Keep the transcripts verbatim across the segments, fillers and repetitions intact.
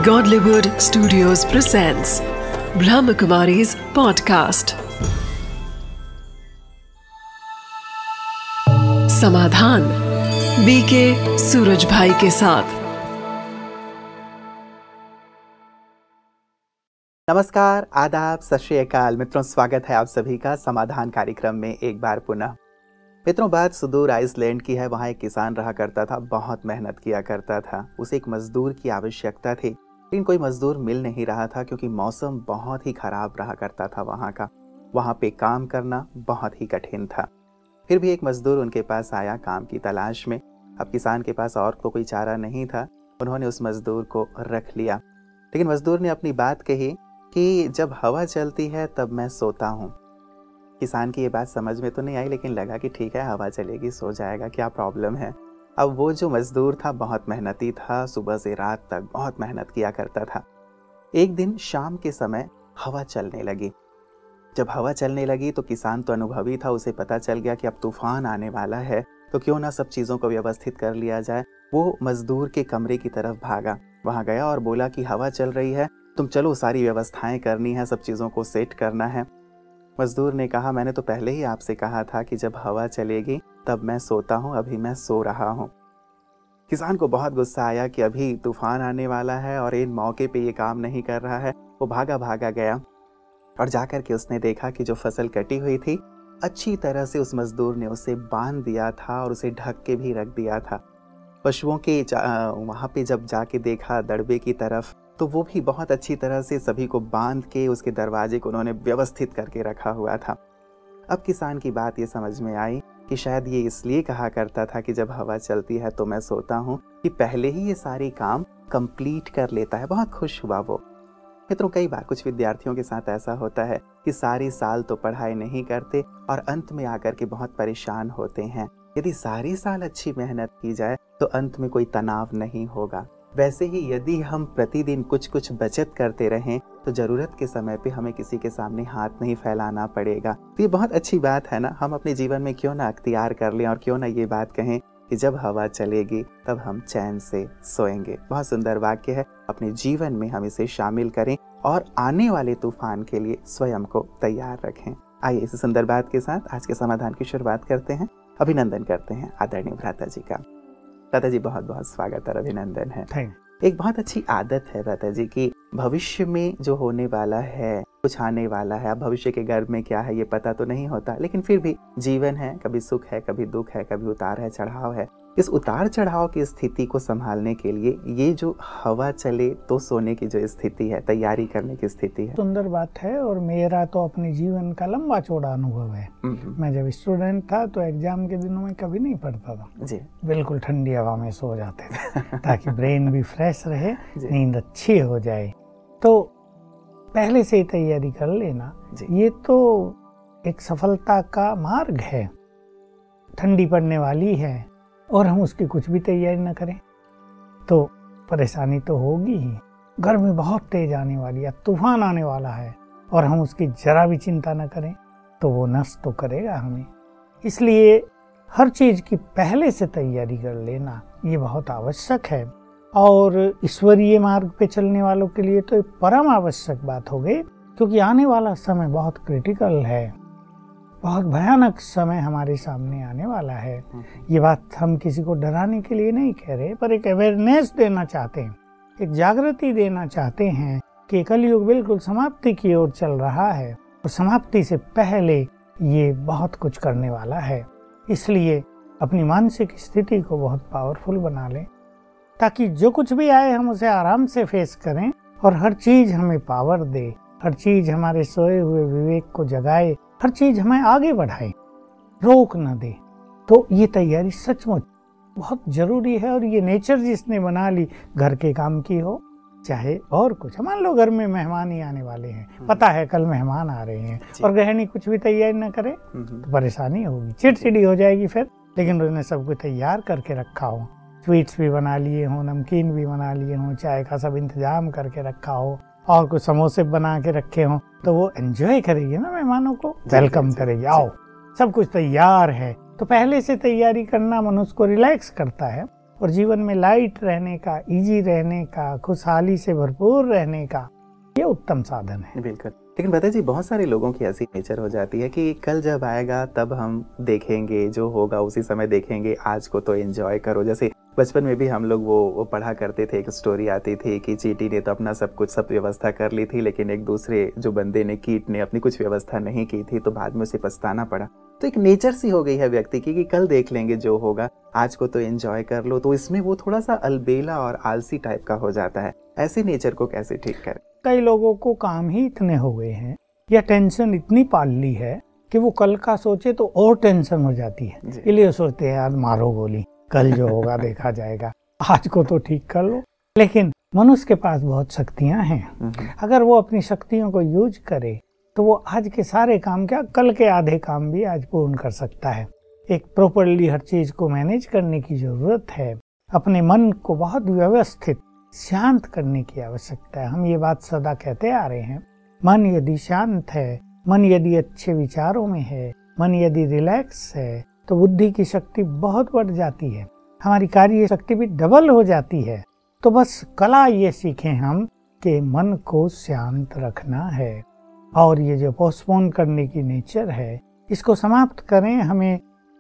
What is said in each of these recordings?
Godlywood Studios presents Brahmakumari's podcast. समाधान BK Suraj bhai के साथ। नमस्कार, आदाब, सत श्री अकाल मित्रों, स्वागत है आप सभी का समाधान कार्यक्रम में एक बार पुनः। मित्रों, बात सुदूर आइसलैंड की है। वहाँ एक किसान रहा करता था, बहुत मेहनत किया करता था। उसे एक मजदूर की आवश्यकता थी, लेकिन कोई मजदूर मिल नहीं रहा था क्योंकि मौसम बहुत ही खराब रहा करता था वहाँ का। वहाँ पे काम करना बहुत ही कठिन था। फिर भी एक मजदूर उनके पास आया काम की तलाश में। अब किसान के पास और तो कोई चारा नहीं था, उन्होंने उस मजदूर को रख लिया। लेकिन मजदूर ने अपनी बात कही कि जब हवा चलती है तब मैं सोता हूँ। किसान की ये बात समझ में तो नहीं आई, लेकिन लगा कि ठीक है, हवा चलेगी, सो जाएगा, क्या प्रॉब्लम है। अब वो जो मजदूर था बहुत मेहनती था, सुबह से रात तक बहुत मेहनत किया करता था। एक दिन शाम के समय हवा चलने लगी। जब हवा चलने लगी तो किसान तो अनुभवी था, उसे पता चल गया कि अब तूफान आने वाला है, तो क्यों ना सब चीज़ों को व्यवस्थित कर लिया जाए। वो मजदूर के कमरे की तरफ भागा, वहाँ गया और बोला कि हवा चल रही है, तुम चलो, सारी व्यवस्थाएं करनी है, सब चीज़ों को सेट करना है। मजदूर ने कहा, मैंने तो पहले ही आपसे कहा था कि जब हवा चलेगी तब मैं सोता हूँ, अभी मैं सो रहा हूँ। किसान को बहुत गुस्सा आया कि अभी तूफान आने वाला है और इन मौके पे ये काम नहीं कर रहा है। वो भागा भागा गया और जाकर के उसने देखा कि जो फसल कटी हुई थी, अच्छी तरह से उस मजदूर ने उसे बांध दिया था और उसे ढक के भी रख दिया था। पशुओं के वहाँ पे जब जाके देखा दड़बे की तरफ, तो वो भी बहुत अच्छी तरह से सभी को बांध के उसके दरवाजे को उन्होंने व्यवस्थित करके रखा हुआ था। अब किसान की बात ये समझ में आई कि शायद ये इसलिए कहा करता था कि जब हवा चलती है तो मैं सोता हूँ, कि पहले ही ये सारे काम कंप्लीट कर लेता है। बहुत खुश हुआ वो। मित्रों, कई बार कुछ विद्यार्थियों के साथ ऐसा होता है कि सारी साल तो पढ़ाई नहीं करते और अंत में आकर के बहुत परेशान होते हैं। यदि सारी साल अच्छी मेहनत की जाए तो अंत में कोई तनाव नहीं होगा। वैसे ही यदि हम प्रतिदिन कुछ कुछ बचत करते रहें तो ज़रूरत के समय पे हमें किसी के सामने हाथ नहीं फैलाना पड़ेगा। तो ये बहुत अच्छी बात है ना। हम अपने जीवन में क्यों ना अख्तियार कर लें और क्यों ना ये बात कहें कि जब हवा चलेगी तब हम चैन से सोएंगे। बहुत सुंदर वाक्य है, अपने जीवन में हम इसे शामिल करें और आने वाले तूफान के लिए स्वयं को तैयार रखें। आइए इस सुंदर बात के साथ आज के समाधान की शुरुआत करते हैं। अभिनंदन करते हैं आदरणीय भ्राता जी का। भ्राता जी, बहुत बहुत स्वागत और अभिनंदन है। एक बहुत अच्छी आदत है भ्राता जी की भविष्य में जो होने वाला है, कुछ आने वाला है। अब भविष्य के गर्भ में क्या है ये पता तो नहीं होता, लेकिन फिर भी जीवन है, कभी सुख है, कभी दुख है, कभी उतार है, चढ़ाव है। इस उतार चढ़ाव की स्थिति को संभालने के लिए ये जो हवा चले तो सोने की जो स्थिति है, तैयारी करने की स्थिति है, सुंदर बात है। और मेरा तो अपने जीवन का लंबा चौड़ा अनुभव है। मैं जब स्टूडेंट था तो एग्जाम के दिनों में कभी नहीं पढ़ता था जी। बिल्कुल ठंडी हवा में सो जाते थे ताकि ब्रेन भी फ्रेश रहे, नींद अच्छी हो जाए। तो पहले से ही तैयारी कर लेना, ये तो एक सफलता का मार्ग है। ठंडी पड़ने वाली है और हम उसकी कुछ भी तैयारी न करें तो परेशानी तो होगी ही। गर्मी बहुत तेज आने वाली है, तूफान आने वाला है और हम उसकी जरा भी चिंता न करें तो वो नष्ट तो करेगा हमें। इसलिए हर चीज़ की पहले से तैयारी कर लेना ये बहुत आवश्यक है। और ईश्वरीय मार्ग पे चलने वालों के लिए तो परम आवश्यक बात हो गई, क्योंकि आने वाला समय बहुत क्रिटिकल है, बहुत भयानक समय हमारे सामने आने वाला है। ये बात हम किसी को डराने के लिए नहीं कह रहे, पर एक अवेयरनेस देना चाहते हैं, एक जागृति देना चाहते हैं कि कलयुग बिल्कुल समाप्ति की ओर चल रहा है और समाप्ति से पहले ये बहुत कुछ करने वाला है। इसलिए अपनी मानसिक स्थिति को बहुत पावरफुल बना लें ताकि जो कुछ भी आए हम उसे आराम से फेस करें और हर चीज़ हमें पावर दे, हर चीज़ हमारे सोए हुए विवेक को जगाए, हर चीज़ हमें आगे बढ़ाए, रोक न दे। तो ये तैयारी सचमुच बहुत ज़रूरी है। और ये नेचर जिसने बना ली, घर के काम की हो चाहे और कुछ। मान लो घर में मेहमान ही आने वाले हैं, पता है कल मेहमान आ रहे हैं और गृहिणी कुछ भी तैयारी न करे तो परेशानी होगी, चिड़चिड़ी हो जाएगी फिर। लेकिन उसने सब कुछ तैयार करके रखा हो, स्वीट्स भी बना लिए हों, नमकीन भी बना लिए हों, चाय का सब इंतजाम करके रखा हो और कुछ समोसे बना के रखे हों, तो वो एंजॉय करेगी ना, मेहमानों को वेलकम करेगी। आओ, सब कुछ तैयार है। तो पहले से तैयारी करना मनुष्य को रिलैक्स करता है और जीवन में लाइट रहने का, इजी रहने का, खुशहाली से भरपूर रहने का ये उत्तम साधन है। बिल्कुल। लेकिन भरत जी, बहुत सारे लोगों की ऐसी नेचर हो जाती है कि कल जब आएगा तब हम देखेंगे, जो होगा उसी समय देखेंगे, आज को तो एंजॉय करो। जैसे बचपन में भी हम लोग वो, वो पढ़ा करते थे, एक स्टोरी आती थी कि चींटी ने तो अपना सब कुछ सब व्यवस्था कर ली थी, लेकिन एक दूसरे जो बंदे ने, कीट ने अपनी कुछ व्यवस्था नहीं की थी, तो बाद में उसे पछताना पड़ा। तो एक नेचर सी हो गई है व्यक्ति की कि कल देख लेंगे जो होगा, आज को तो एंजॉय कर लो। तो इसमें वो थोड़ा सा अलबेला और आलसी टाइप का हो जाता है। ऐसे नेचर को कैसे ठीक करें? कई लोगों को काम ही इतने हो गए हैं या टेंशन इतनी पाल ली है कि वो कल का सोचे तो और टेंशन हो जाती है। इसलिए सोचते हैं आज मारो गोली, कल जो होगा देखा जाएगा, आज को तो ठीक कर लो। लेकिन मनुष्य के पास बहुत शक्तियां हैं, अगर वो अपनी शक्तियों को यूज करे तो वो आज के सारे काम, क्या कल के आधे काम भी आज पूर्ण कर सकता है। एक प्रॉपरली हर चीज को मैनेज करने की जरूरत है। अपने मन को बहुत व्यवस्थित, शांत करने की आवश्यकता है। हम ये बात सदा कहते आ रहे हैं, मन यदि शांत है, मन यदि अच्छे विचारों में है, मन यदि रिलैक्स है, तो बुद्धि की शक्ति बहुत बढ़ जाती है, हमारी कार्य शक्ति भी डबल हो जाती है। तो बस कला ये सीखें हम कि मन को शांत रखना है, और ये जो पोस्टपोन करने की नेचर है इसको समाप्त करें। हमें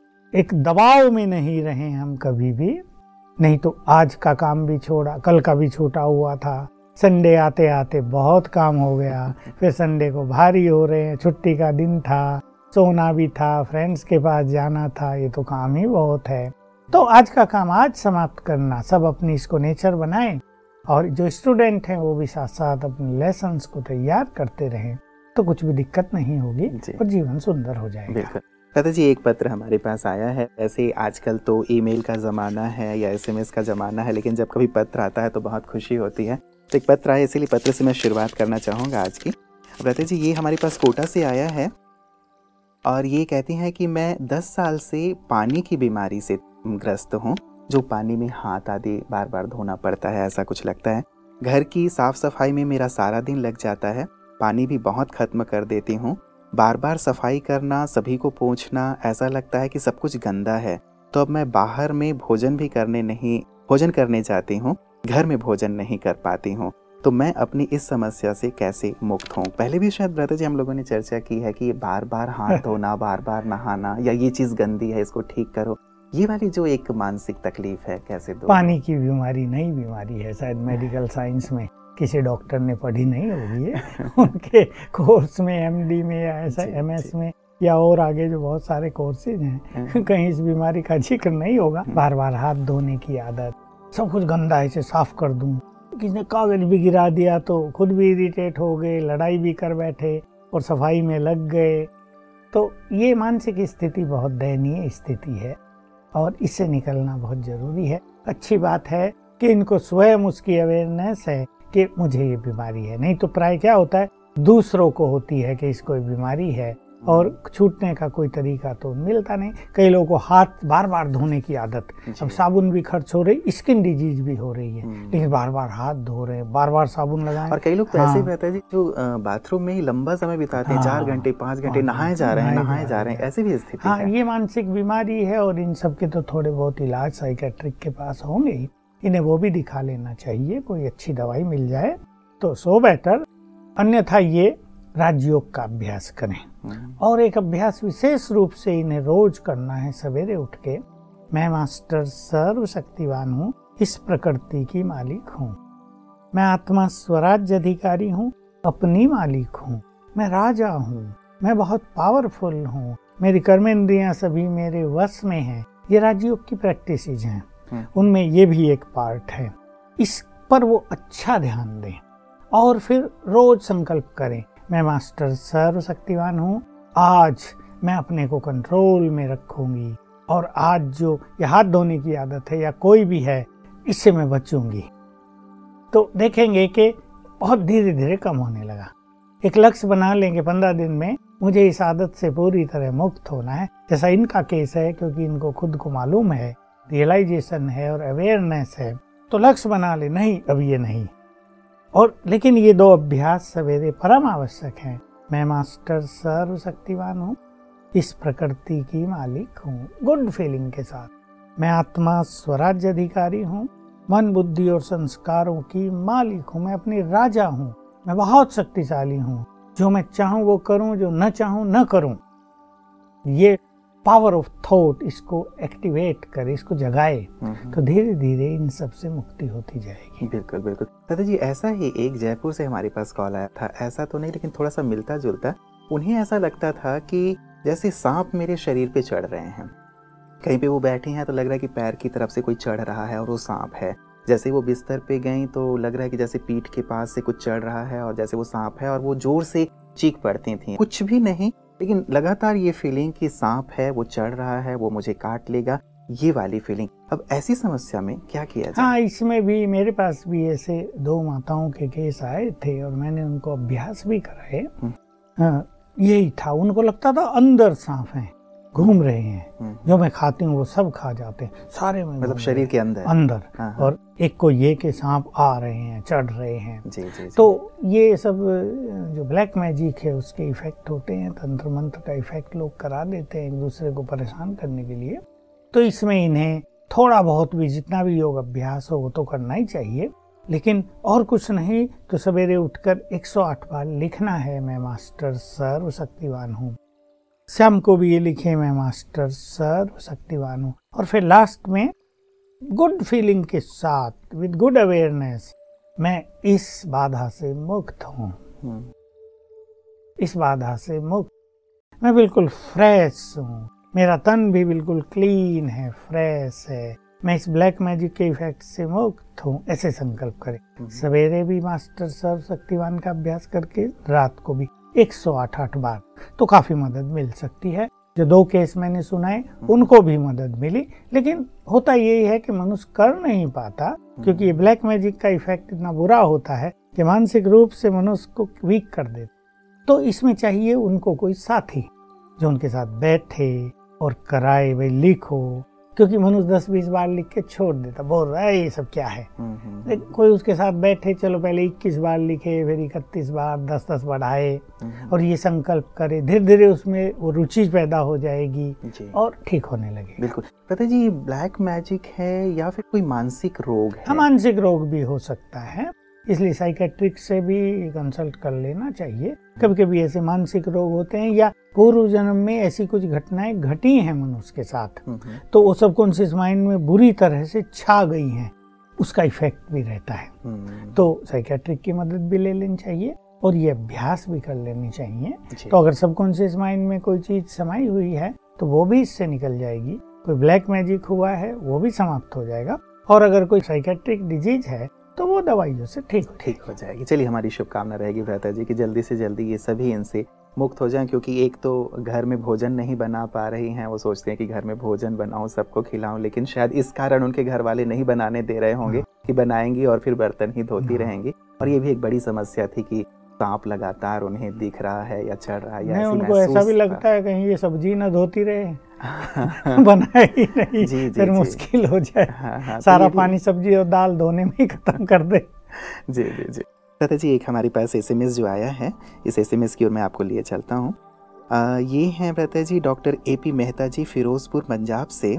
एक दबाव में नहीं रहें हम कभी भी, नहीं तो आज का काम भी छोड़ा, कल का भी छूटा हुआ था, संडे आते आते बहुत काम हो गया, फिर संडे को भारी हो रहे हैं, छुट्टी का दिन था, सोना भी था, फ्रेंड्स के पास जाना था, ये तो काम ही बहुत है। तो आज का काम आज समाप्त करना, सब अपनी इसको नेचर बनाएं, और जो स्टूडेंट हैं वो भी साथ साथ अपने लेसन्स को तैयार करते रहें, तो कुछ भी दिक्कत नहीं होगी और जीवन सुंदर हो जाएगा। बिल्कुल। दादा जी, एक पत्र हमारे पास आया है। ऐसे आजकल तो ईमेल का ज़माना है या एसएमएस का ज़माना है, लेकिन जब कभी पत्र आता है तो बहुत खुशी होती है। तो एक पत्र आया, इसीलिए पत्र से मैं शुरुआत करना चाहूँगा आज की। दादा जी, ये हमारे पास कोटा से आया है और ये कहती हैं कि मैं दस साल से पानी की बीमारी से ग्रस्त हूँ, जो पानी में हाथ आदि बार बार धोना पड़ता है, ऐसा कुछ लगता है। घर की साफ़ सफाई में मेरा सारा दिन लग जाता है, पानी भी बहुत ख़त्म कर देती हूँ, बार बार सफाई करना, सभी को पूछना, ऐसा लगता है कि सब कुछ गंदा है। तो अब मैं बाहर में भोजन भी करने नहीं भोजन करने जाती हूँ, घर में भोजन नहीं कर पाती हूँ। तो मैं अपनी इस समस्या से कैसे मुक्त हूँ? पहले भी शायद ब्रता जी हम लोगों ने चर्चा की है कि ये बार बार हाथ धोना, बार बार नहाना, या ये चीज़ गंदी है इसको ठीक करो, ये वाली जो एक मानसिक तकलीफ है कैसे दो? पानी की बीमारी नई बीमारी है, शायद मेडिकल साइंस में किसी डॉक्टर ने पढ़ी नहीं होगी है उनके कोर्स में, एमडी में या ऐसा एमएस में या और आगे जो बहुत सारे कोर्सेज हैं, कहीं इस बीमारी का जिक्र नहीं होगा। बार बार हाथ धोने की आदत, सब कुछ गंदा है इसे साफ कर दूं, किसी ने कागज भी गिरा दिया तो खुद भी इरिटेट हो गए, लड़ाई भी कर बैठे और सफाई में लग गए। तो ये मानसिक स्थिति बहुत दयनीय स्थिति है और इससे निकलना बहुत जरूरी है। अच्छी बात है कि इनको स्वयं उसकी अवेयरनेस है कि मुझे ये बीमारी है, नहीं तो प्राय क्या होता है दूसरों को होती है कि इसको बीमारी है और छूटने का कोई तरीका तो मिलता नहीं। कई लोगों को हाथ बार बार धोने की आदत, अब साबुन भी खर्च हो रही, स्किन डिजीज भी हो रही है, लेकिन बार बार हाथ धो रहे हैं, बार बार साबुन लगाएं। और कई लोग तो ऐसे भी रहते हैं जो बाथरूम में ही लंबा समय बिताते हैं, चार घंटे पाँच घंटे नहाए जा रहे हैं नहाए जा रहे हैं, ऐसी भी स्थिति हाँ, ये मानसिक बीमारी है और इन सब के तो थोड़े बहुत इलाज साइकेट्रिक के पास होंगे ही, इन्हें वो भी दिखा लेना चाहिए, कोई अच्छी दवाई मिल जाए तो सो बेटर। अन्यथा ये राजयोग का अभ्यास करें और एक अभ्यास विशेष रूप से इन्हें रोज करना है। सवेरे उठ के मैं मास्टर सर्वशक्तिवान हूँ, इस प्रकृति की मालिक हूँ, मैं आत्मा स्वराज्य अधिकारी हूँ, अपनी मालिक हूँ, मैं राजा हूँ, मैं बहुत पावरफुल हूँ, मेरी कर्मेंद्रियां सभी मेरे वश में हैं। ये राजयोग की प्रैक्टिसेज हैं, उनमें ये भी एक पार्ट है। इस पर वो अच्छा ध्यान दें और फिर रोज संकल्प करें, मैं मास्टर सर्वशक्तिवान हूँ, आज मैं अपने को कंट्रोल में रखूंगी और आज जो ये हाथ धोने की आदत है या कोई भी है इससे मैं बचूंगी। तो देखेंगे कि बहुत धीरे धीरे कम होने लगा। एक लक्ष्य बना लेंगे पंद्रह दिन में मुझे इस आदत से पूरी तरह मुक्त होना है, जैसा इनका केस है, क्योंकि इनको खुद को मालूम है, रियलाइजेशन है और अवेयरनेस है, तो लक्ष्य बना ले, नहीं अब ये नहीं। और लेकिन ये दो अभ्यास सवेरे परम आवश्यक हैं। मैं मास्टर सर्वशक्तिवान हूँ, इस प्रकृति की मालिक हूँ, गुड फीलिंग के साथ मैं आत्मा स्वराज्य अधिकारी हूँ, मन बुद्धि और संस्कारों की मालिक हूँ, मैं अपनी राजा हूँ, मैं बहुत शक्तिशाली हूँ, जो मैं चाहूँ वो करूँ, जो न चाहूँ न करूँ। ये पावर ऑफ थॉट इसको एक्टिवेट करे, इसको जगाए, तो धीरे धीरे इन सब से मुक्ति होती जाएगी। बिल्कुल बिल्कुल दादा जी, ऐसा ही एक जयपुर से हमारे पास कॉल आया था, ऐसा तो नहीं लेकिन थोड़ा सा मिलता जुलता। उन्हें ऐसा लगता था कि जैसे सांप मेरे शरीर पे चढ़ रहे हैं, कहीं पे वो बैठी हैं तो लग रहा है कि पैर की तरफ से कोई चढ़ रहा है और वो सांप है। जैसे वो बिस्तर पे गई तो लग रहा है कि जैसे पीठ के पास से कुछ चढ़ रहा है और जैसे वो सांप है, और वो जोर से चीख पड़ती थी। कुछ भी नहीं, लेकिन लगातार ये फीलिंग कि सांप है, वो चढ़ रहा है, वो मुझे काट लेगा, ये वाली फीलिंग। अब ऐसी समस्या में क्या किया जाए? हाँ, इसमें भी मेरे पास भी ऐसे दो माताओं के केस आए थे और मैंने उनको अभ्यास भी कराए। हाँ, यही था, उनको लगता था अंदर सांप हैं, घूम रहे हैं, जो मैं खाती हूँ वो सब खा जाते हैं, सारे में मतलब शरीर के अंदर अंदर हाँ, हाँ। और एक को ये कि सांप आ रहे हैं, चढ़ रहे हैं। जी, जी, जी। तो ये सब जो ब्लैक मैजिक है उसके इफेक्ट होते हैं, तंत्र मंत्र का इफेक्ट लोग करा देते हैं एक दूसरे को परेशान करने के लिए। तो इसमें इन्हें थोड़ा बहुत भी, जितना भी योग अभ्यास हो वो तो करना ही चाहिए, लेकिन और कुछ नहीं तो सवेरे उठकर एक सौ आठ बार लिखना है, मैं मास्टर सर्वशक्तिवान हूँ। शाम को भी ये लिखे, मैं मास्टर सर्वशक्तिवान हूँ। और फिर लास्ट में गुड फीलिंग के साथ, विद गुड अवेयरनेस, मैं इस बाधा से मुक्त हूँ, इस बाधा से मुक्त, मैं बिल्कुल फ्रेश हूँ, मेरा तन भी बिल्कुल क्लीन है, फ्रेश है, मैं इस ब्लैक मैजिक के इफेक्ट से मुक्त हूँ, ऐसे संकल्प करें। सवेरे भी मास्टर सर्वशक्तिवान का अभ्यास करके, रात को भी एक सौ आठ आठ बार, तो काफी मदद मिल सकती है। जो दो केस मैंने सुनाए उनको भी मदद मिली, लेकिन होता यही है कि मनुष्य कर नहीं पाता, क्योंकि ये ब्लैक मैजिक का इफेक्ट इतना बुरा होता है कि मानसिक रूप से मनुष्य को वीक कर देता। तो इसमें चाहिए उनको कोई साथी जो उनके साथ बैठे और कराए, भाई लिखो, क्योंकि मनुष्य दस बीस बार लिख के छोड़ देता, बोल रहा है ये सब क्या है। लेकिन कोई उसके साथ बैठे, चलो पहले इक्कीस बार लिखे, फिर इकतीस बार, दस दस बढ़ाए और ये संकल्प करे, धीरे धीरे उसमें वो रुचि पैदा हो जाएगी और ठीक होने लगेगी। बिल्कुल। पता जी, ब्लैक मैजिक है या फिर कोई मानसिक रोग है? मानसिक रोग भी हो सकता है, इसलिए साइकेट्रिक से भी कंसल्ट कर लेना चाहिए। कभी कभी ऐसे मानसिक रोग होते हैं या पूर्व जन्म में ऐसी कुछ घटनाएं घटी हैं मनुष्य के साथ, तो वो सबकॉन्शियस माइंड में बुरी तरह से छा गई हैं, उसका इफेक्ट भी रहता है। तो साइकेट्रिक की मदद भी ले लेनी चाहिए और ये अभ्यास भी कर लेनी चाहिए। तो अगर सबकॉन्शियस माइंड में कोई चीज समाई हुई है तो वो भी इससे निकल जाएगी, कोई ब्लैक मैजिक हुआ है वो भी समाप्त हो जाएगा, और अगर कोई साइकेट्रिक डिजीज है तो वो दवाइयों से ठीक ठीक हो जाएगी। चलिए, हमारी शुभकामना रहेगी भ्राता जी कि जल्दी से जल्दी ये सभी इनसे मुक्त हो जाएं, क्योंकि एक तो घर में भोजन नहीं बना पा रही हैं, वो सोचते हैं कि घर में भोजन बनाऊं, सबको खिलाऊं, लेकिन शायद इस कारण उनके घर वाले नहीं बनाने दे रहे होंगे कि बनाएंगी और फिर बर्तन ही धोती रहेंगी। और ये भी एक बड़ी समस्या थी कि सांप लगातार उन्हें दिख रहा है या चढ़ रहा है या ऐसी उनको ऐसा भी लगता है कहीं ये सब्जी ना धोती रहे बनाए ही नहीं, जी, जी, फिर मुश्किल हो जाए। हाँ, हाँ, सारा तो पानी सब्जी और दाल धोने में ही खत्म कर दे। जी जी जी दादा जी, एक हमारे पास एसएमएस जो आया है, इस एसएमएस की ओर मैं आपको लिए चलता हूँ। ये हैं Dada ji doctor A P Mehta ji, Firozpur Punjab से,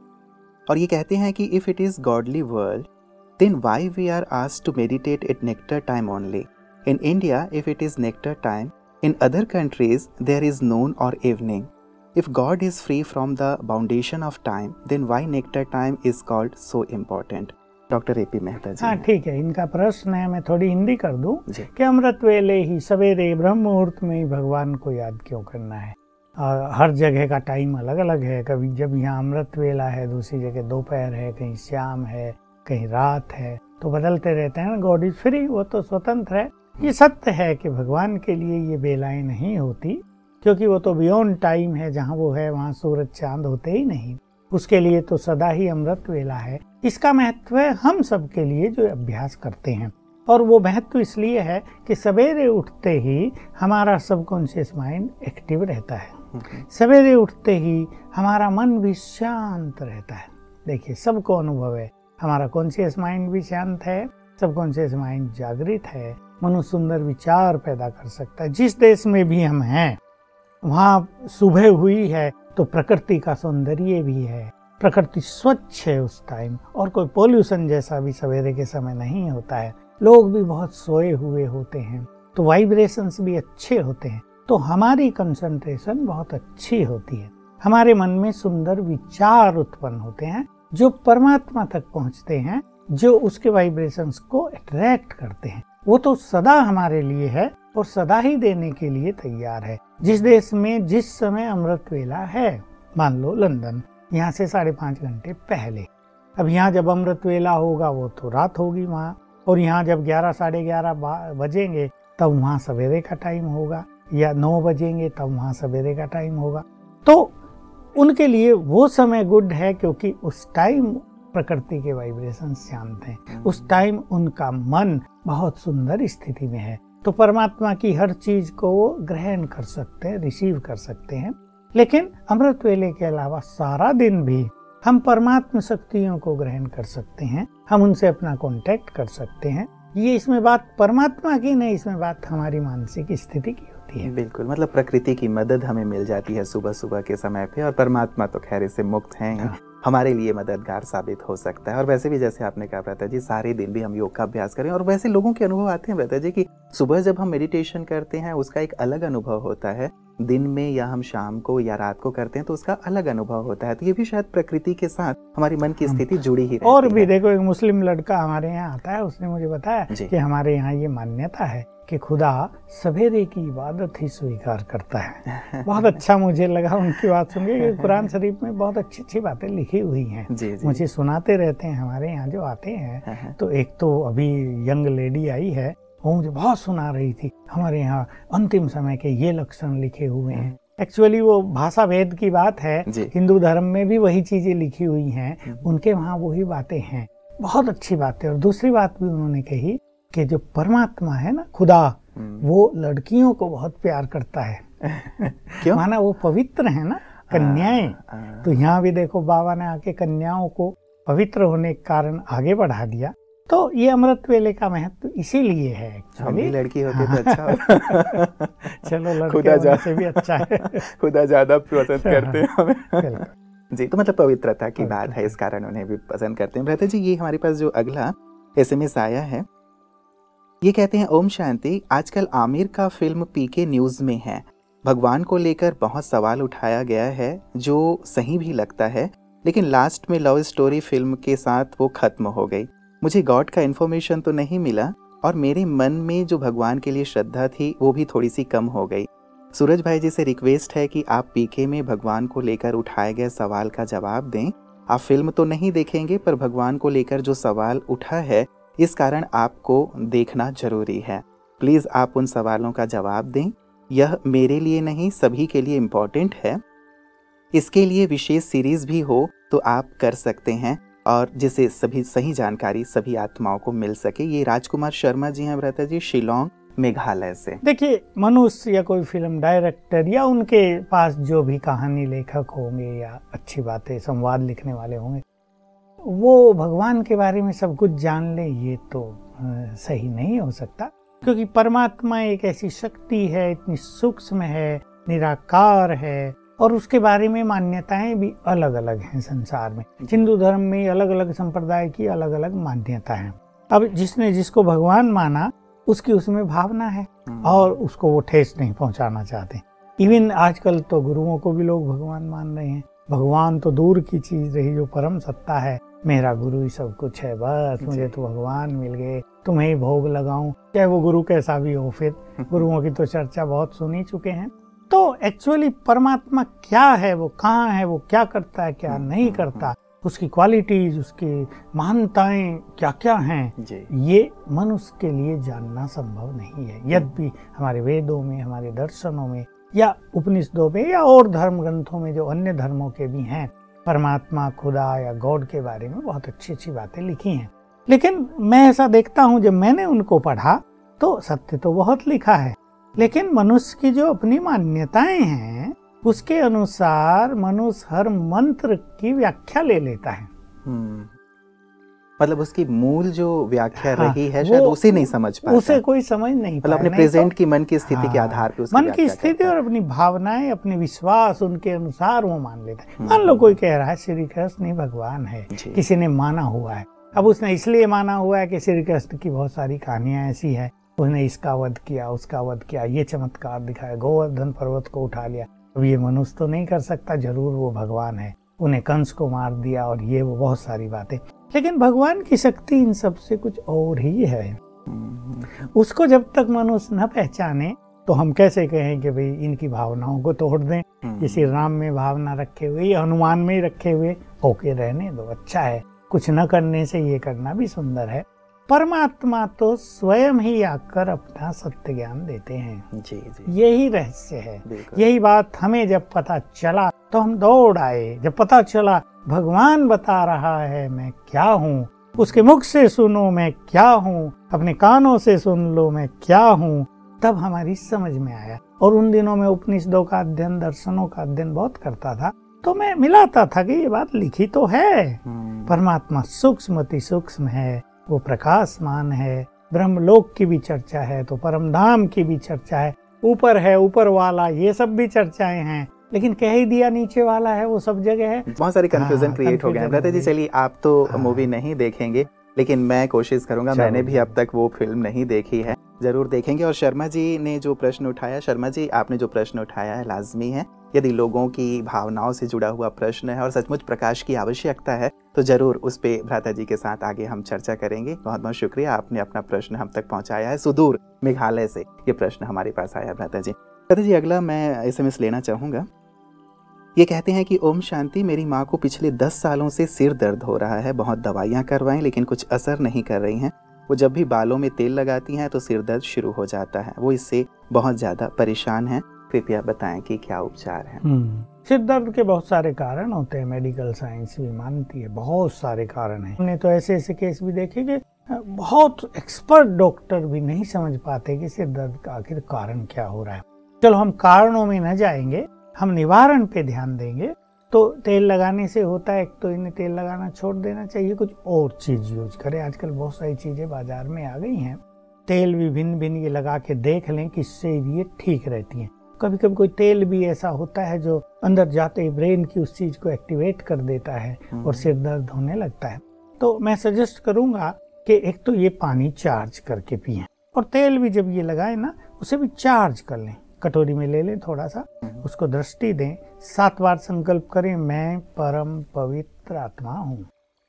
और ये कहते हैं कि if it is godly world then why we are asked to meditate at nectar time only. In India, if it is nectar time, in other countries there is noon or evening. If God is free from the foundation of time, then why nectar time is called so important? Doctor A P Mehta ji. हाँ ठीक है, इनका प्रश्न है, मैं थोड़ी हिंदी कर दूं कि अमृत वेले ही सवेरे ब्रह्म मुहूर्त में ही भगवान को याद क्यों करना है। आ, हर जगह का टाइम अलग अलग है, कभी जब यहाँ अमृत वेला है, दूसरी जगह दोपहर है, कहीं शाम है, कहीं रात है, तो बदलते रहते हैं ना। गॉड इज फ्री, वो तो स्वतंत्र है। ये सत्य है कि भगवान के लिए ये बेलाएं नहीं होती, क्योंकि वो तो बियॉन्ड टाइम है, जहाँ वो है वहाँ सूरज चांद होते ही नहीं, उसके लिए तो सदा ही अमृत वेला है। इसका महत्व है हम सब के लिए जो अभ्यास करते हैं, और वो महत्व इसलिए है कि सवेरे उठते ही हमारा सबकॉन्शियस माइंड एक्टिव रहता है, सवेरे उठते ही हमारा मन भी शांत रहता है। देखिए, सबको अनुभव है, हमारा कॉन्शियस माइंड भी शांत है, सबकॉन्शियस माइंड जागृत है, मनुष्य सुंदर विचार पैदा कर सकता है। जिस देश में भी हम हैं वहाँ सुबह हुई है तो प्रकृति का सौंदर्य भी है, प्रकृति स्वच्छ है उस टाइम, और कोई पोल्यूशन जैसा भी सवेरे के समय नहीं होता है, लोग भी बहुत सोए हुए होते हैं, तो वाइब्रेशंस भी अच्छे होते हैं, तो हमारी कंसंट्रेशन बहुत अच्छी होती है, हमारे मन में सुंदर विचार उत्पन्न होते हैं जो परमात्मा तक पहुंचते हैं, जो उसके वाइब्रेशंस को अट्रैक्ट करते हैं। वो तो सदा हमारे लिए है और सदा ही देने के लिए तैयार है। जिस देश में जिस समय अमृत वेला है, मान लो लंदन, यहाँ से साढ़े पाँच घंटे पहले, अब यहाँ जब अमृत वेला होगा वो तो रात होगी वहाँ, और यहाँ जब ग्यारह साढ़े ग्यारह बजेंगे तब वहाँ सवेरे का टाइम होगा, या नौ बजेंगे तब वहाँ सवेरे का टाइम होगा। तो उनके लिए वो समय गुड है, क्योंकि उस टाइम प्रकृति के वाइब्रेशन शांत हैं, उस टाइम उनका मन बहुत सुंदर स्थिति में है, तो परमात्मा की हर चीज को वो ग्रहण कर सकते हैं, रिसीव कर सकते हैं। लेकिन अमृत वेले के अलावा सारा दिन भी हम परमात्मा शक्तियों को ग्रहण कर सकते हैं, हम उनसे अपना कांटेक्ट कर सकते हैं। ये इसमें बात परमात्मा की नहीं, इसमें बात हमारी मानसिक स्थिति की होती है। बिल्कुल, मतलब प्रकृति की मदद हमें मिल जाती है सुबह सुबह के समय पे, और परमात्मा तो खैर से मुक्त हैं, हाँ। हमारे लिए मददगार साबित हो सकता है। और वैसे भी जैसे आपने कहा भ्राता जी, सारे दिन भी हम योग का अभ्यास करें, और वैसे लोगों के अनुभव आते हैं भ्राता जी कि सुबह जब हम मेडिटेशन करते हैं उसका एक अलग अनुभव होता है, दिन में या हम शाम को या रात को करते हैं तो उसका अलग अनुभव होता है। तो ये भी शायद प्रकृति के साथ हमारी मन की स्थिति जुड़ी ही रहती है। और भी देखो, एक मुस्लिम लड़का हमारे यहाँ आता है, उसने मुझे बताया कि हमारे यहाँ ये मान्यता है कि खुदा सवेरे की इबादत ही स्वीकार करता है। बहुत अच्छा मुझे लगा उनकी बात सुन के, कुरान शरीफ में बहुत अच्छी अच्छी बातें लिखी हुई हैं, जी, जी। मुझे सुनाते रहते हैं हमारे यहाँ जो आते हैं। तो एक तो अभी यंग लेडी आई है, वो मुझे बहुत सुना रही थी, हमारे यहाँ अंतिम समय के ये लक्षण लिखे हुए हैं। एक्चुअली वो भाषा भेद की बात है, हिंदू धर्म में भी वही चीजें लिखी हुई हैं, उनके वहाँ वही बातें हैं। बहुत अच्छी बात है। और दूसरी बात भी उन्होंने कही कि जो परमात्मा है ना, खुदा, वो लड़कियों को बहुत प्यार करता है। क्यों? माना वो पवित्र है ना, कन्याएं। तो यहाँ भी देखो बाबा ने आके कन्याओं को पवित्र होने के कारण आगे बढ़ा दिया। तो ये अमृत वेले का महत्व इसीलिए है। हम भी लड़की होते तो अच्छा हो। चलो, लड़के से भी अच्छा है। खुदा ज्यादा पसंद करते हैं हमें। जी, तो मतलब पवित्रता की बात है, इस कारण उन्हें भी पसंद करते हैं। भ्राता जी, ये हमारे पास जो अगला एसएमएस आया है, ये कहते हैं, ओम शांति। आजकल आमिर का फिल्म पीके न्यूज में है, भगवान को लेकर बहुत सवाल उठाया गया है जो सही भी लगता है, लेकिन लास्ट में लव स्टोरी फिल्म के साथ वो खत्म हो गई। मुझे गॉड का इन्फॉर्मेशन तो नहीं मिला, और मेरे मन में जो भगवान के लिए श्रद्धा थी वो भी थोड़ी सी कम हो गई। सूरज भाई जी से रिक्वेस्ट है कि आप पीके में भगवान को लेकर उठाए गए सवाल का जवाब दें। आप फिल्म तो नहीं देखेंगे, पर भगवान को लेकर जो सवाल उठा है इस कारण आपको देखना जरूरी है। प्लीज आप उन सवालों का जवाब दें। यह मेरे लिए नहीं, सभी के लिए इम्पोर्टेंट है। इसके लिए विशेष सीरीज भी हो तो आप कर सकते हैं, और जिसे सभी सही जानकारी सभी आत्माओं को मिल सके। ये राजकुमार शर्मा जी हैं भ्राता जी, शिलोंग मेघालय से। देखिए, मनुष्य या कोई फिल्म डायरेक्टर या उनके पास जो भी कहानी लेखक होंगे या अच्छी बातें संवाद लिखने वाले होंगे, वो भगवान के बारे में सब कुछ जान ले, ये तो सही नहीं हो सकता। क्योंकि परमात्मा एक ऐसी शक्ति है, इतनी सूक्ष्म है, निराकार है, और उसके बारे में मान्यताएं भी अलग अलग हैं संसार में। हिंदू धर्म में अलग अलग संप्रदाय की अलग अलग मान्यता है। अब जिसने जिसको भगवान माना, उसकी उसमें भावना है, और उसको वो ठेस नहीं पहुंचाना चाहते। इवन आजकल तो गुरुओं को भी लोग भगवान मान रहे हैं। भगवान तो दूर की चीज रही, जो परम सत्ता है, मेरा गुरु ही सब कुछ है, बस मुझे तो भगवान मिल गए, तुम्हें ही भोग लगाऊं, चाहे वो गुरु कैसा भी हो। फिर गुरुओं की तो चर्चा बहुत सुनी चुके हैं। तो एक्चुअली परमात्मा क्या है, वो कहाँ है, वो क्या करता है, क्या नहीं करता, उसकी क्वालिटीज, उसकी महानताएं क्या क्या हैं, ये मनुष्य के लिए जानना संभव नहीं है। यद्यपि हमारे वेदों में, हमारे दर्शनों में, या उपनिषदों में, या और धर्म ग्रंथों में जो अन्य धर्मों के भी हैं, परमात्मा, खुदा या गॉड के बारे में बहुत अच्छी अच्छी बातें लिखी हैं। लेकिन मैं ऐसा देखता हूँ, जब मैंने उनको पढ़ा तो सत्य तो बहुत लिखा है, लेकिन मनुष्य की जो अपनी मान्यताएं हैं, उसके अनुसार मनुष्य हर मंत्र की व्याख्या ले लेता है। मतलब उसकी मूल जो व्याख्या हाँ, रही है शायद उसे नहीं समझ पाता, उसे कोई समझ नहीं पाता, मतलब अपने प्रेजेंट तो, की मन की स्थिति हाँ, के आधार पे मन की स्थिति और अपनी भावनाएं, अपने विश्वास, उनके अनुसार वो मान लेता है। मान लो कोई कह रहा है श्री कृष्ण ही भगवान है, किसी ने माना हुआ है, अब उसने इसलिए माना हुआ है कि श्री कृष्ण की बहुत सारी कहानियां ऐसी है, उसने इसका वध किया, उसका वध किया, ये चमत्कार दिखाया, गोवर्धन पर्वत को उठा लिया। अब ये मनुष्य तो नहीं कर सकता, जरूर वो भगवान है, उन्हें कंस को मार दिया और ये वो बहुत सारी बातें। लेकिन भगवान की शक्ति इन सब से कुछ और ही है। उसको जब तक मनुष्य न पहचाने तो हम कैसे कहें कि भाई इनकी भावनाओं को तोड़ दें, किसी राम में भावना रखे हुए या हनुमान में ही रखे हुए, ओके रहने दो, अच्छा है, कुछ न करने से ये करना भी सुंदर है। परमात्मा तो स्वयं ही आकर अपना सत्य ज्ञान देते हैं। जी जी, यही रहस्य है। यही बात हमें जब पता चला तो हम दौड़ आए। जब पता चला भगवान बता रहा है मैं क्या हूँ, उसके मुख से सुनो मैं क्या हूँ, अपने कानों से सुन लो मैं क्या हूँ, तब हमारी समझ में आया। और उन दिनों में उपनिषदों का अध्ययन, दर्शनों का अध्ययन बहुत करता था, तो मैं मिलाता था कि ये बात लिखी तो है, परमात्मा सूक्ष्म अति सूक्ष्म है, वो प्रकाशमान है, ब्रह्मलोक की भी चर्चा है तो परम धाम की भी चर्चा है, ऊपर है, ऊपर वाला, ये सब भी चर्चाएं हैं, लेकिन कह ही दिया नीचे वाला है, वो सब जगह है। बहुत सारी कंफ्यूजन क्रिएट हो गए हैं। ब्रता जी चलिए, आप तो हाँ। मूवी नहीं देखेंगे, लेकिन मैं कोशिश करूंगा, मैंने भी अब तक वो फिल्म नहीं देखी है, जरूर देखेंगे। और शर्मा जी ने जो प्रश्न उठाया, शर्मा जी आपने जो प्रश्न उठाया है लाजमी है, यदि लोगों की भावनाओं से जुड़ा हुआ प्रश्न है और सचमुच प्रकाश की आवश्यकता है तो जरूर उस पे भ्राता जी के साथ आगे हम चर्चा करेंगे। बहुत बहुत शुक्रिया, आपने अपना प्रश्न हम तक पहुंचाया है। सुदूर मेघालय से ये प्रश्न हमारे पास आया भ्राता जी। भ्राता जी अगला मैं एसएमएस लेना चाहूँगा। ये कहते हैं कि ओम शांति, मेरी माँ को पिछले दस सालों से सिर दर्द हो रहा है, बहुत दवाइयाँ करवाएं लेकिन कुछ असर नहीं कर रही हैं। वो जब भी बालों में तेल लगाती हैं तो सिर दर्द शुरू हो जाता है, वो इससे बहुत ज़्यादा परेशान है, कृपया बताएं कि क्या उपचार है। सिर दर्द के बहुत सारे कारण होते हैं, मेडिकल साइंस भी मानती है, बहुत सारे कारण हैं। हमने तो ऐसे ऐसे केस भी देखे कि बहुत एक्सपर्ट डॉक्टर भी नहीं समझ पाते कि सिर दर्द का आखिर कारण क्या हो रहा है। चलो हम कारणों में न जाएंगे, हम निवारण पे ध्यान देंगे। तो तेल लगाने से होता है, एक तो इन्हें तेल लगाना छोड़ देना चाहिए, कुछ और चीज यूज करें। आजकल बहुत सारी चीजें बाजार में आ गई हैं, तेल भी भिन्न भिन्न ये लगा के देख लें किससे ये ठीक रहती हैं। कभी कभी कोई तेल भी ऐसा होता है जो अंदर जाते ही ब्रेन की उस चीज को एक्टिवेट कर देता है और सिर दर्द होने लगता है। तो मैं सजेस्ट करूंगा कि एक तो ये पानी चार्ज करके पिएं, और तेल भी जब ये लगाए ना उसे भी चार्ज कर लें, कटोरी में ले लें थोड़ा सा, उसको दृष्टि दें, सात बार संकल्प करें, मैं परम पवित्र आत्मा हूँ।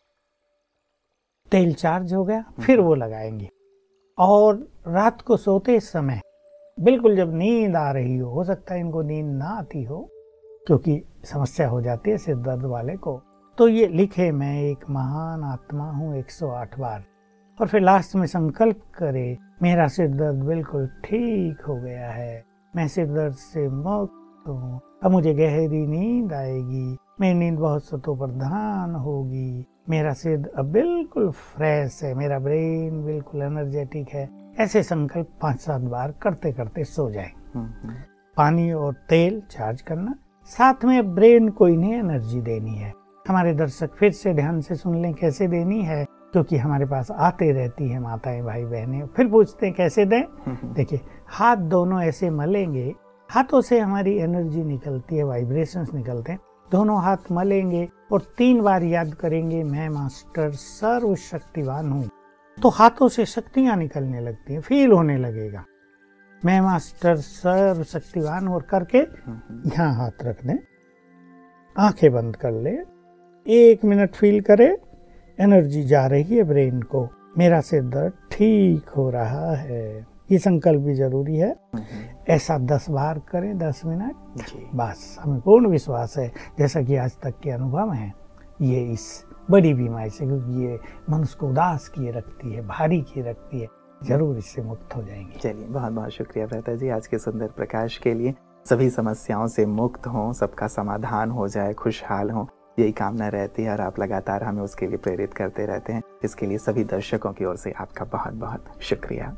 तेल चार्ज हो गया, फिर वो लगाएंगे। और रात को सोते समय बिल्कुल जब नींद आ रही हो, हो सकता है इनको नींद ना आती हो क्योंकि समस्या हो जाती है सिर दर्द वाले को, तो ये लिखे मैं एक महान आत्मा हूँ एक सौ आठ बार, और फिर लास्ट में संकल्प करे मेरा सिर दर्द बिल्कुल ठीक हो गया है, मैं सिर दर्द से मुक्त हूँ, अब मुझे गहरी नींद आएगी, मेरी नींद बहुत सतो प्रधान होगी, मेरा सिर अब बिल्कुल फ्रेश है, मेरा ब्रेन बिल्कुल एनर्जेटिक है। ऐसे संकल्प पांच सात बार करते करते सो जाए। पानी और तेल चार्ज करना, साथ में ब्रेन को इन्हें एनर्जी देनी है। हमारे दर्शक फिर से ध्यान से सुन लें कैसे देनी है, क्योंकि हमारे पास आते रहती है माताएं भाई बहनें, फिर पूछते हैं कैसे दें। देखिए, हाथ दोनों ऐसे मलेंगे, हाथों से हमारी एनर्जी निकलती है, वाइब्रेशंस निकलते हैं, दोनों हाथ मलेंगे और तीन बार याद करेंगे मैं मास्टर सर्वशक्तिवान हूँ, तो हाथों से शक्तियां निकलने लगती हैं, फील होने लगेगा मैं मास्टर सर्वशक्तिवान, और करके यहाँ हाथ रख दें, आंखें बंद कर ले, एक मिनट फील करें एनर्जी जा रही है ब्रेन को, मेरा सिर दर्द ठीक हो रहा है। ये संकल्प भी जरूरी है। ऐसा दस बार करें, दस मिनट, बस हमें पूर्ण विश्वास है, जैसा कि आज तक के अनुभव हैं, ये इस बड़ी बीमारी से, क्योंकि ये मनुष्य को उदास किए रखती है, भारी किए रखती है, जरूर इससे मुक्त हो जाएंगे। चलिए, बहुत बहुत शुक्रिया भ्राता जी आज के सुंदर प्रकाश के लिए। सभी समस्याओं से मुक्त हों, सबका समाधान हो जाए, खुशहाल हों, यही कामना रहती है और आप लगातार हमें उसके लिए प्रेरित करते रहते हैं। इसके लिए सभी दर्शकों की ओर से आपका बहुत बहुत शुक्रिया।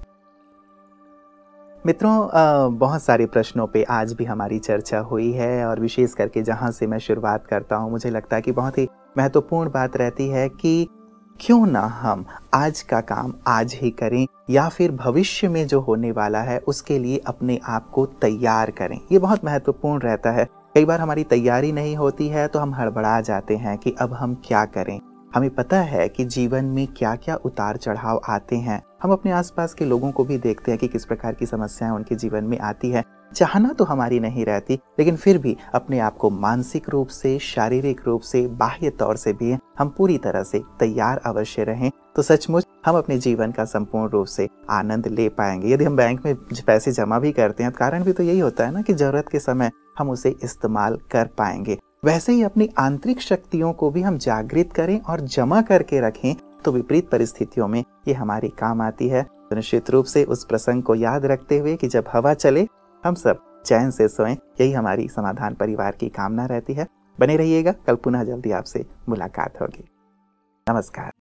मित्रों, बहुत सारे प्रश्नों पे आज भी हमारी चर्चा हुई है, और विशेष करके जहाँ से मैं शुरुआत करता हूँ, मुझे लगता है कि बहुत ही महत्वपूर्ण बात रहती है कि क्यों ना हम आज का काम आज ही करें या फिर भविष्य में जो होने वाला है उसके लिए अपने आप को तैयार करें। ये बहुत महत्वपूर्ण रहता है। कई बार हमारी तैयारी नहीं होती है तो हम हड़बड़ा जाते हैं कि अब हम क्या करें। हमें पता है कि जीवन में क्या क्या उतार चढ़ाव आते हैं। हम अपने आसपास के लोगों को भी देखते हैं कि किस प्रकार की समस्याएं उनके जीवन में आती है। चाहना तो हमारी नहीं रहती, लेकिन फिर भी अपने आप को मानसिक रूप से, शारीरिक रूप से, बाह्य तौर से भी हम पूरी तरह से तैयार अवश्य रहें तो सचमुच हम अपने जीवन का संपूर्ण रूप से आनंद ले पाएंगे। यदि हम बैंक में पैसे जमा भी करते हैं, कारण भी तो यही होता है ना कि जरूरत के समय हम उसे इस्तेमाल कर पाएंगे। वैसे ही अपनी आंतरिक शक्तियों को भी हम जागृत करें और जमा करके रखें तो विपरीत परिस्थितियों में ये हमारी काम आती है। तो निश्चित रूप से उस प्रसंग को याद रखते हुए कि जब हवा चले हम सब चैन से सोएं, यही हमारी समाधान परिवार की कामना रहती है। बने रहिएगा, कल पुनः जल्दी आपसे मुलाकात होगी। नमस्कार।